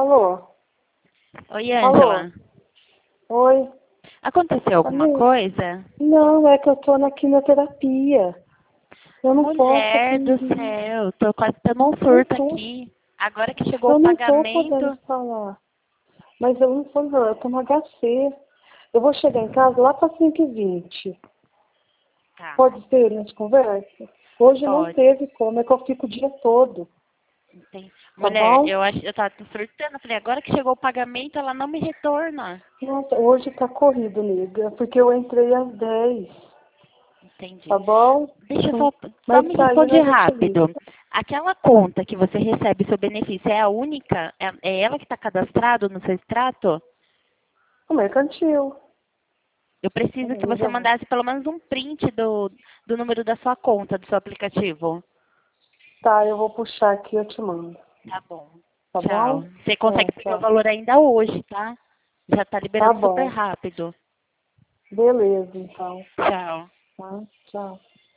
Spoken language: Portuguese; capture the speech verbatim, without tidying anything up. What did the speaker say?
Alô? Oi, Alô? Ângela. Oi? Aconteceu alguma Amiga? coisa? Não, é que eu tô na quimioterapia. Eu não posso Mulher do atender. céu, tô quase tendo um Não surto tô. aqui. Agora que chegou o Eu não tô podendo pagamento. falar. Mas eu não tô, não. Eu tô no H C. Eu vou chegar em casa lá para cinco e vinte. Tá, Pode ser, a gente conversa? Hoje não pode. teve como, é que eu fico o dia todo. Entendi. Tá Mulher, bom? eu acho, eu tava surtando. Eu falei, agora que chegou o pagamento, ela não me retorna. Nossa, hoje tá corrido, amiga. Porque eu entrei às dez. Entendi. Tá bom? Deixa eu Hum. só, só Mas me saindo responde eu já te ligo. rápido. Aquela conta que você recebe seu benefício é a única? É, é ela que está cadastrado no seu extrato? O mercantil. Eu preciso que Eu você já- mandasse pelo menos um print do, do número da sua conta, do seu aplicativo. Tá, eu vou puxar aqui e eu te mando. Tá bom. Tá Tchau. bom? Você É, consegue pegar o tchau. valor ainda hoje, tá? Já tá Tá liberando super bom. rápido. Beleza, então. Tchau. Tá? Tchau.